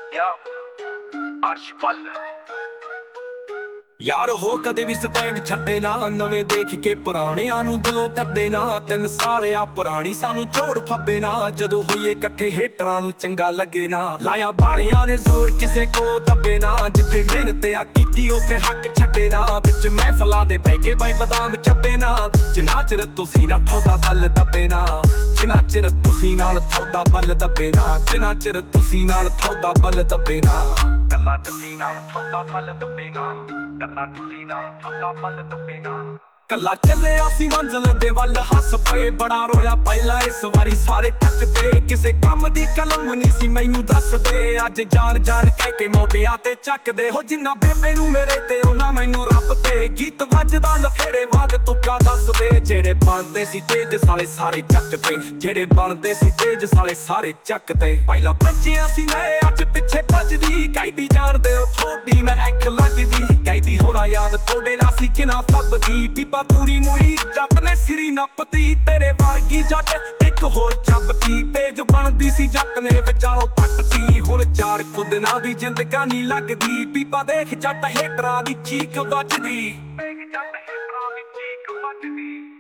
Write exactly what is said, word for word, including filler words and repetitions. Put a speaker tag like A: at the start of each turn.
A: Yo, Archibald
B: ਯਾਰ ਹੋ ਕਦੇ ਵੀ ਸਟੈਂਡ ਛੱਡੇ ਨਾ, ਨਵੇਂ ਦੇਖ ਕੇ ਪੁਰਾਣਿਆਂ ਨੂੰ ਦਿਲੋਂ ਕਰਦੇ ਨਾ। ਤਿੰਨ ਸਾਰਿਆ ਪੁਰਾਣੀ ਸਾਨੂੰ ਝੋੜ ਫੱਬੇ ਨਾ, ਜਦੋਂ ਹੋਈਏ ਇਕੱਠੇ ਹੇਟਰਾਂ ਨੂੰ ਚੰਗਾ ਲੱਗੇ ਨਾ। ਲਾਇਆ ਬਾਣਿਆਂ ਨੇ ਜ਼ੋਰ ਕਿਸੇ ਕੋ ਦੱਬੇ ਨਾ, ਜਿੱਥੇ ਮਿਹਨਤ ਆ ਕੀਤੀ ਉੱਥੇ ਹੱਕ ਛੱਡੇ ਨਾ। ਵਿੱਚ ਮਹਿਫਲਾਂ ਦੇ ਬਹਿ ਕੇ ਬਾਈ ਬਦਾਮ ਚੱਬੇ ਨਾ, ਜਿੰਨਾ ਚਿਰ ਤੁਸੀਂ ਨਾ ਥੋੜਾ ਬਲ ਦੱਬੇ ਨਾ। ਜਿੰਨਾ ਚਿਰ ਤੁਸੀਂ ਨਾਲ ਥੋੜਾ ਬਲ ਦੱਬੇ ਨਾ, ਜਿੰਨਾ ਚਿਰ ਤੁਸੀਂ ਨਾਲ ਥੋੜਾ ਬਲ ਦੱਬੇ ਨਾ। ਕੱਲਾ ਤੁਸੀਂ ਨਾਲ ਥੋੜਾ ਬਲ ਦੱਬੇ ਨਾ, ਕੱਲਾ ਤੁਸੀਂ ਨਾਲ ਥੋੜਾ ਬਲ ਦੱਬੇ ਨਾ। ਕੱਲਾ ਚੱਲੇ ਅਸੀਂ ਮੰਜ਼ਲ ਦੇ ਵੱਲ ਹੱਸ ਪਏ, ਬੜਾ ਰੋਇਆ ਪਹਿਲਾਂ ਇਸ ਵਾਰੀ ਸਾਰੇ ਟੱਕ ਤੇ। ਕਿਸੇ ਕੰਮ ਦੀ ਕਲਮ ਨਹੀਂ ਸੀ ਮੈਨੂੰ ਦੱਸਦੇ, ਅੱਜ ਜਾਨ ਜਾਨ ਕਹਿ ਕੇ ਮੋਢਿਆਂ ਤੇ ਚੱਕਦੇ। ਹੋ ਜਿੰਨਾ ਬੇਬੇ ਨੂੰ ਮੇਰੇ ਤੇ ਉਹਨਾਂ ਮੈਨੂੰ ਰੱਬ ਤੇ, ਗੀਤ ਵੱਜਦਾ ਲਫੇੜੇ ਵਾਂਗ ਤੁੱਕਾ ਦੱਸਦੇ। ਜਿਹੜੇ ਬਣਦੇ ਸੀ ਤੇਜ ਸਾਲੇ ਸਾਰੇ ਚੱਕ ਤੇ, ਜਿਹੜੇ ਬਣਦੇ ਸੀ ਤੇਜ ਸਾਲੇ ਸਾਰੇ ਚੱਕ ਤੇ। ਪਹਿਲਾਂ ਬੱਚੇ ਅਸੀਂ ਨਏ ਅੱਜ ਪਿੱਛੇ ਭੱਜਦੀ, ਕਹਿੰਦੀ ਜਾਣਦੇ ਹੋ ਥੋੜੀ ਮੈਂ ਐਕ ਲੱਗਦੀ। ਕਹਿੰਦੀ ਹੋਣਾ ਯਾਦ ਤੁਹਾਡੇ ਨਾਲ ਸੀ ਕਿਨਾ ਫੱਬਦੀ, ਬੀਬਾ ਪੂਰੀ ਮੂਰੀ ਜੱਟ ਨੇ ਸਿਰੀ ਨੱਪਤੀ। ਤੇਰੇ ਵਰਗੀ ਜੱਟ ਇੱਕ ਹੋਰ ਚੱਬਦੀ, ਤੇਜ ਬਣਦੀ ਸੀ ਜੱਟ ਨੇ ਵਿਚਾਰੋਂ ਪੱਟਤੀ। ਹੁਣ ਚਾਰ ਖੁਦ ਨਾਲ ਵੀ ਜ਼ਿੰਦਗਾਨੀ ਲੱਗਦੀ, ਬੀਬਾ ਦੇਖ ਜੱਟ ਹੇਟਰਾਂ ਦੀ ਚੀਕ ਵੱਜਦੀ। ਦੇਖ ਜੱਟ ਹੇਟਰਾਂ ਦੀ ਚੀਕ ਵੱਜਦੀ।